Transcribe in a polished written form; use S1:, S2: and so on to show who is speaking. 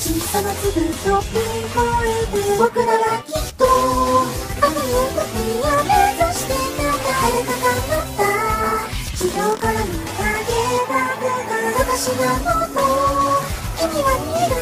S1: 小さな粒と聞こえて、僕らはきっとあのユートピア目指して遥か彼方、地上から見上げた私がもっと君は見える